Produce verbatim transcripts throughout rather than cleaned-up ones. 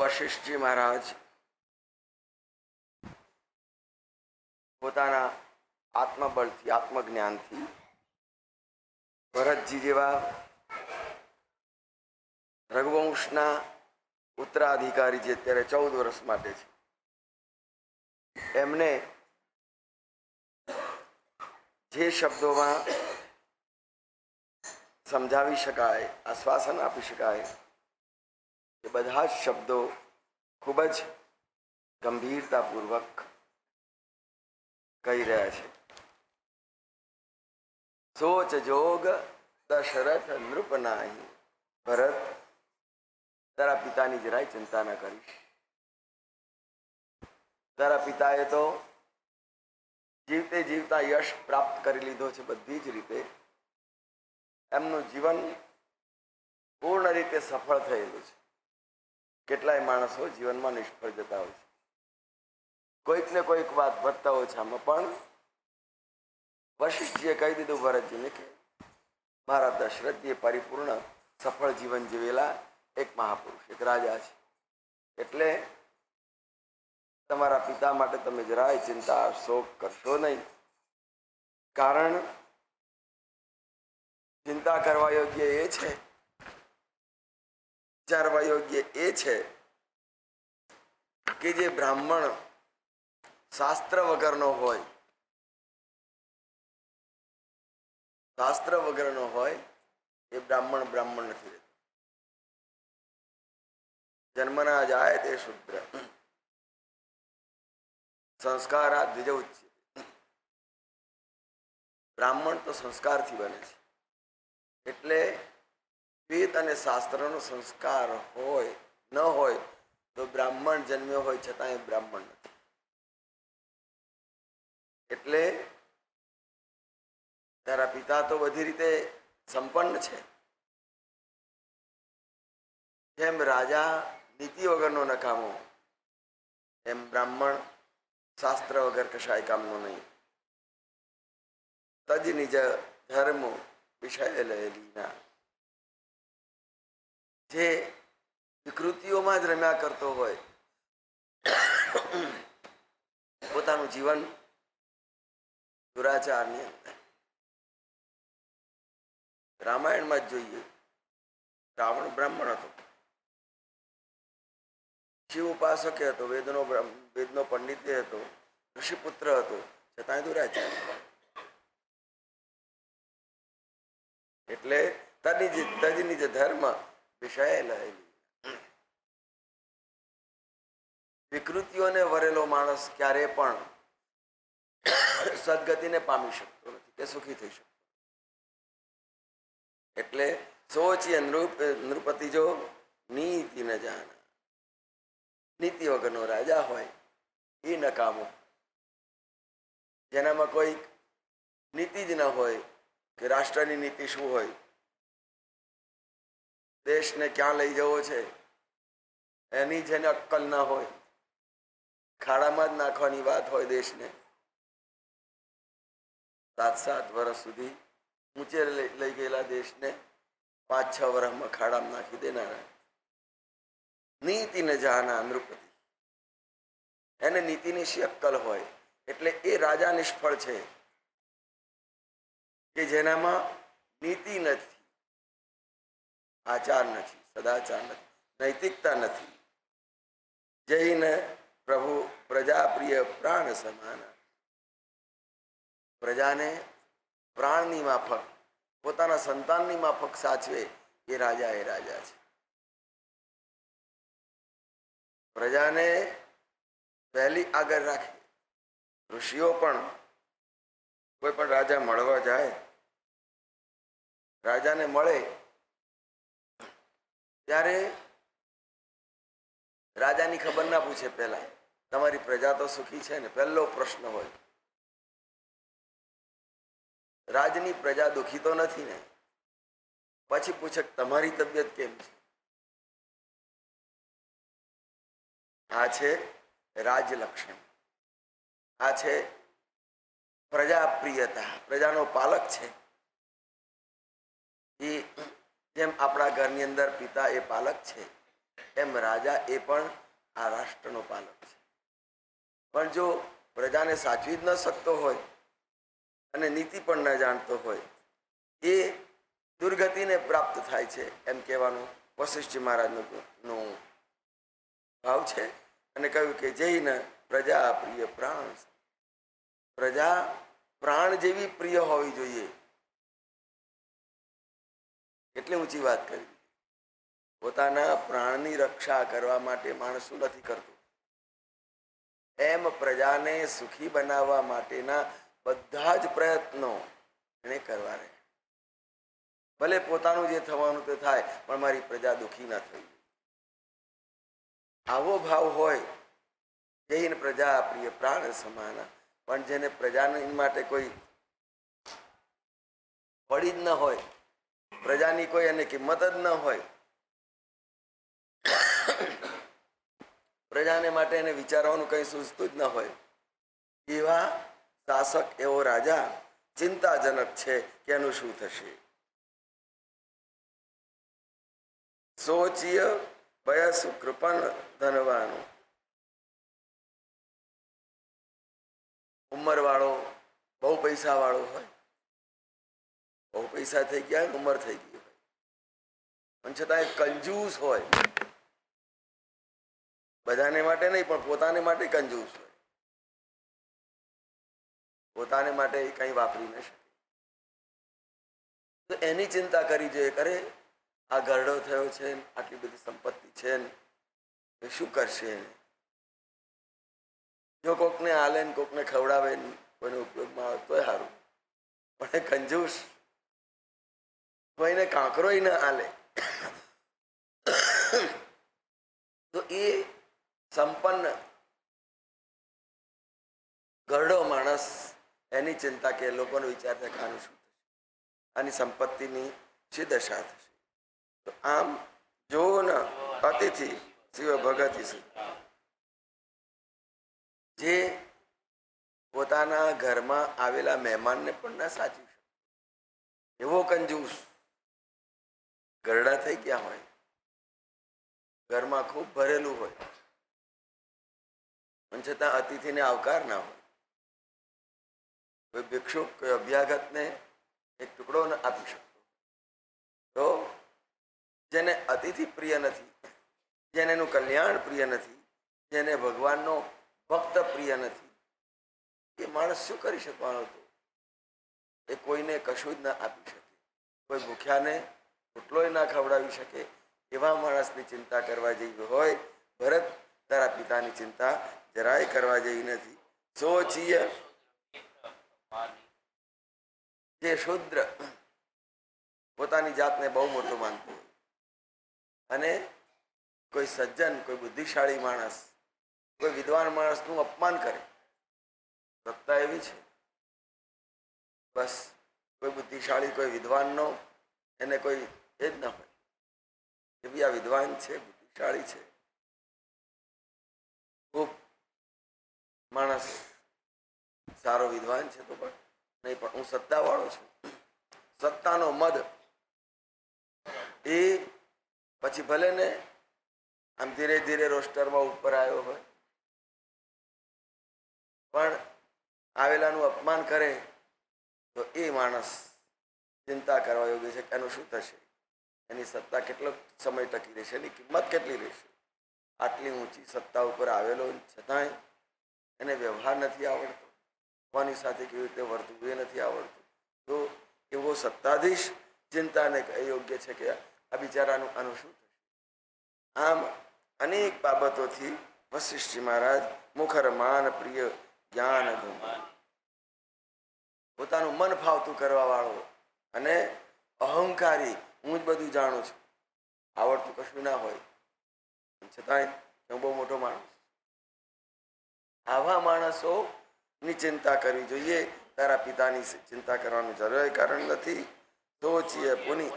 વશિષ્ઠજી મહારાજ પોતાના આત્મબળથી આત્મજ્ઞાનથી ભરતજી જેવા રઘુવંશના ઉત્તરાધિકારી જે અત્યારે ચૌદ વર્ષ માટે છે એમને જે શબ્દોમાં સમજાવી શકાય, આશ્વાસન આપી શકાય એ બધા જ શબ્દો ખૂબ જ ગંભીરતાપૂર્વક કહી રહ્યા છે. સોચ જોગ દશરથ નૃપ નાહી. ભરત, તારા પિતાની જરાય ચિંતા ન કરીશ. તારા પિતાએ તો જીવતે જીવતા યશ પ્રાપ્ત કરી લીધો છે. બધી જ રીતે એમનું જીવન પૂર્ણ રીતે સફળ થયેલું છે. કેટલાય માણસો જીવનમાં નિષ્ફળ જતા હોય છે. કોઈક ને કોઈક વાત વધતા ઓછામાં પણ વશિષ્ઠજીએ કહી દીધું ભરતજીને કે મારા દશરથજીએ પરિપૂર્ણ સફળ જીવન જીવેલા એક મહાપુરુષ, એક રાજા છે. એટલે તમારા પિતા માટે તમે જરાય ચિંતા શોક કરશો નહીં. કારણ ચિંતા કરવા યોગ્ય એ છે, વિચારવા યોગ્ય એ છે કે જે બ્રાહ્મણ શાસ્ત્ર વગરનો હોય, શાસ્ત્ર વગરનો હોય એ બ્રાહ્મણ બ્રાહ્મણ નથી રહેતો. જન્મના જાય તે શુદ્ર સંસ્કારા દ્વિજ ઉચ્યતે. બ્રાહ્મણ તો સંસ્કારથી બને છે. એટલે વેદ અને શાસ્ત્રનો સંસ્કાર હોય ન હોય તો બ્રાહ્મણ જન્મ્યો હોય છતાં એ બ્રાહ્મણ નથી. એટલે તારા પિતા તો બધી રીતે સંપન્ન છે. જેમ રાજા નીતિ વગરનો નકામો, એમ બ્રાહ્મણ શાસ્ત્ર વગર કશાય કામનો નહીં. તજ નિજ ધર્મો વિષય લયેલીના. જે વિકૃતિઓમાં જ રમ્યા કરતો હોય, પોતાનું જીવન દુરાચારની અંદર. રામાયણમાં જ જોઈએ, રાવણ બ્રાહ્મણ હતો, શિવ ઉપાસક હતો, વેદનો વેદનો પંડિત હતો, ઋષિપુત્ર હતો, છતાંય દુરાચાર. એટલે તજની જે ધર્મ વિષય લયેલી. વિકૃતિઓને વરેલો માણસ ક્યારે પણ સદગતિને પામી શકતો નથી કે સુખી થઈ શકતો. એટલે સોચીએ નૃપ નૃપતિ જો નીતિ ન જાણે. નીતિ વગરનો રાજા હોય એ નકામો. જેનામાં કોઈ નીતિ જ ન હોય કે રાષ્ટ્રની નીતિ શું હોય, દેશને ક્યાં લઈ જવો છે એની જેને અક્કલ ના હોય, ખાડામાં જ નાખવાની વાત હોય દેશને. સાત સાત વર્ષ સુધી ઊંચે લઈ ગયેલા દેશને પાંચ છ વર્ષમાં ખાડામાં નાખી દેનારા. નીતિ ન જાના નૃપતિ. એને નીતિની શી અક્કલ હોય. એટલે એ રાજા નિષ્ફળ છે કે જેનામાં નીતિ નથી, આચાર નથી, સદાચાર નથી, નૈતિકતા નથી. જઈને પ્રભુ પ્રજા પ્રિય પ્રાણ સમાન. પ્રજાને પ્રાણની માફક, પોતાના સંતાનની માફક સાચવે એ રાજા એ રાજા છે. પ્રજાને પહેલી આગળ રાખે. ઋષિઓ પણ કોઈ પણ રાજા મળવા જાય, રાજાને મળે ત્યારે રાજાની ખબર ના પૂછે. પહેલા તમારી પ્રજા તો સુખી છે ને, પહેલો પ્રશ્ન હોય. રાજની પ્રજા દુખી તો નથી ને? પછી પૂછે તમારી તબિયત કેમ છે? આ છે રાજલક્ષણ. આ છે પ્રજાપ્રિયતા. પ્રજાનો પાલક છે. એ જેમ આપણા ઘરની અંદર પિતા એ પાલક છે, એમ રાજા એ પણ આ રાષ્ટ્રનો પાલક છે. પણ જો પ્રજાને સાચવી જ ન શકતો હોય અને નીતિ પણ ન જાણતો હોય, એ દુર્ગતિને પ્રાપ્ત થાય છે એમ કહેવાનું વશિષ્ઠ મહારાજનું ભાવ છે. અને કહ્યું કે જૈન પ્રજા પ્રિય પ્રાણ, પ્રજા પ્રાણ જેવી પ્રિય હોવી જોઈએ. કેટલી ઊંચી વાત કરી. પોતાના પ્રાણની રક્ષા કરવા માટે માણસ શું નથી કરતું, એમ પ્રજાને સુખી બનાવવા માટેના બધા જ પ્રયત્નો એને કરવા રહે. ભલે પોતાનું જે થવાનું તે થાય, પણ મારી પ્રજા દુઃખી ના થઈ. આવો ભાવ હોય જૈન પ્રજા પ્રિય પ્રાણ સમાન. પણ જેને પ્રજાની માટે કોઈ પડી જ ન હોય, પ્રજાની કોઈ એને કિંમત જ ન હોય, પ્રજાને માટે એને વિચારવાનું કઈ સૂઝતું જ ન હોય, એવા શાસક, એવો રાજા ચિંતાજનક છે કે એનું શું થશે. સોચીય વયસ કૃપણ ધનવાનો, ઉંમર વાળો, બહુ પૈસા વાળો હોય, બહુ પૈસા થઈ ગયા, ઉંમર થઈ ગઈ હોય, પણ છતાં એ કંજૂસ હોય. બધાને માટે નહીં, પણ પોતાને માટે કંજૂસ હોય. પોતાને માટે કઈ વાપરી ન શકે. તો એની ચિંતા કરી જોઈએ. કરે આ ગરડો થયો છે, આટલી બધી સંપત્તિ છે, એ શું કરશે? જો કોકને હાલે ને કોકને ખવડાવે, કોઈને ઉપયોગમાં આવે તોય સારું, પણ એ કંજૂસ, કોઈને કાંકરોય ના હાલે, તો એ સંપન્ન ગરડો માણસ, એની ચિંતા કે લોકોનો વિચાર થાય કે આનું શું થશે, આની સંપત્તિની શી દશા થશે. તો આમ જો ન અતિથિ શિવ ભગત, જે પોતાના ઘરમાં આવેલા મહેમાનને પણ ના સાચવી શકે એવો કંજૂસ, ગરડા થઈ ગયા હોય, ઘરમાં ખૂબ ભરેલું હોય, પણ છતાં અતિથિને આવકાર ના હોય. કોઈ ભિક્ષુક, કોઈ અભ્યાગતને એક ટુકડો ન આપી શકતો. તો જેને અતિથિ પ્રિય નથી, જેને એનું કલ્યાણ પ્રિય નથી, જેને ભગવાનનો ભક્ત પ્રિય નથી, એ માણસ શું કરી શકવાનો હતો? એ કોઈને કશું જ ના આપી શકે, કોઈ ભૂખ્યાને રોટલોય ના ખવડાવી શકે. એવા માણસની ચિંતા કરવા જેવી હોય. ભરત, તારા પિતાની ચિંતા જરાય કરવા જેવી નથી. સોચીય, જે શુદ્ર પોતાની જાતને બહુ મોટું માનતું હોય, અને કોઈ સજ્જન, કોઈ બુદ્ધિશાળી માણસ, કોઈ વિદ્વાન માણસનું અપમાન કરે, સત્તા એવી છે. બસ કોઈ બુદ્ધિશાળી, કોઈ વિદ્વાનનો એને કોઈ એ જ ન હોય કે બી આ વિદ્વાન છે, બુદ્ધિશાળી છે, ખૂબ માણસ સારો વિદ્વાન છે, તો પણ નહીં, પણ હું સત્તાવાળો છું. સત્તાનો મદ એ પછી ભલે ને આમ ધીરે ધીરે રોસ્ટરમાં ઉપર આવ્યો હોય, પણ આવેલાનું અપમાન કરે તો એ માણસ ચિંતા કરવા યોગ્ય છે કે એનું શું થશે, એની સત્તા કેટલો સમય ટકી રહેશે, એની કિંમત કેટલી રહેશે. આટલી ઊંચી સત્તા ઉપર આવેલો છતાંય એને વ્યવહાર નથી આવડતો, કોની સાથે કેવી રીતે વર્તવું એ નથી આવડતું, તો એવો સત્તાધીશ ચિંતાને યોગ્ય છે કે આ બિચારાનું આનું શું થશે. આમ અનેક બાબતોથી વશિષ્ઠ મહારાજ મુખર માન પ્રિય જ્ઞાન ગુમાન, પોતાનું મન ફાવતું કરવા વાળો અને અહંકારી, હું જ બધું જાણું છું, આવડતું કશું ના હોય, છતાંય હું બહુ મોટો માણસ. આવા માણસોની ચિંતા કરવી જોઈએ. તારા પિતાની ચિંતા કરવાનું જરૂર કારણ નથી. સોચીએ પુની,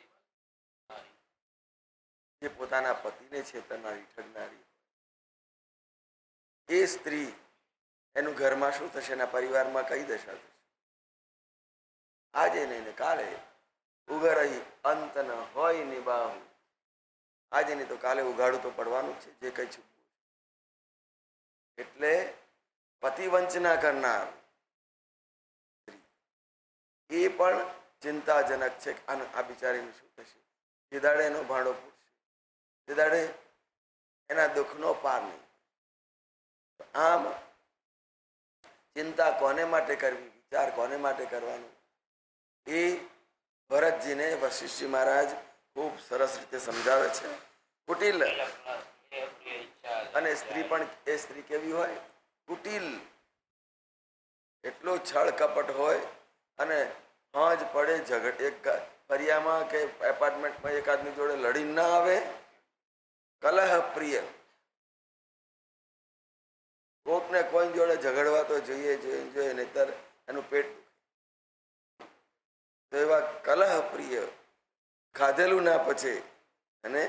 જે પોતાના પતિને છેતરનારી, ઠગનારી, એ સ્ત્રી, એનું ઘરમાં શું થશે, એના પરિવારમાં કઈ દશા થશે. આજે નહીં ને કાલે ઉગરહી અંત ન હોય નિબાહુ, આજે નહીં તો કાલે ઉઘાડું તો પડવાનું છે જે કઈ છૂટવું. એટલે પતિવંચના કરનાર એ પણ ચિંતાજનક છે કે આ બિચારીનું શું થશે, જે દાડે એનો ભાંડો પૂરશે, જે દાડે એના દુઃખનો પાર નહીં. આમ ચિંતા કોને માટે કરવી, વિચાર કોને માટે કરવાનો, એ ભરતજીને વશિષ્ઠજી મહારાજ ખૂબ સરસ રીતે સમજાવે છે. કુટિલ અને સ્ત્રી પણ એ સ્ત્રી કેવી હોય, કુટિલ, એટલું છળ કપટ હોય અને હાજ પડે ઝઘડ એક ફરિયામાં કે એપાર્ટમેન્ટમાં એક આદમી જોડે લડી ના આવે. કલહ પ્રિય, કોકને કોઈ જોડે ઝઘડવા તો જોઈએ જોઈએ જોઈએ નહીતર એનું પેટ દુખે. તો એવા કલહ પ્રિય, ખાધેલું ના પચે અને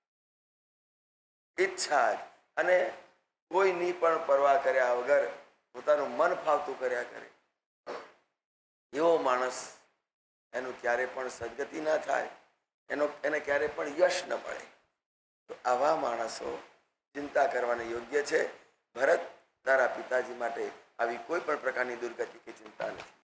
ઈચ્છા અને કોઈની પણ પરવા કર્યા વગર પોતાનું મન ફાવતું કર્યા કરે, એવો માણસ એનું ક્યારે પણ સદગતિ ના થાય, એનો એને ક્યારે પણ યશ ન મળે. તો આવા માણસો ચિંતા કરવાની યોગ્ય છે. ભરત, તારા પિતાજી માટે આવી કોઈ પણ પ્રકારની દુર્ગતિ કે ચિંતા નથી.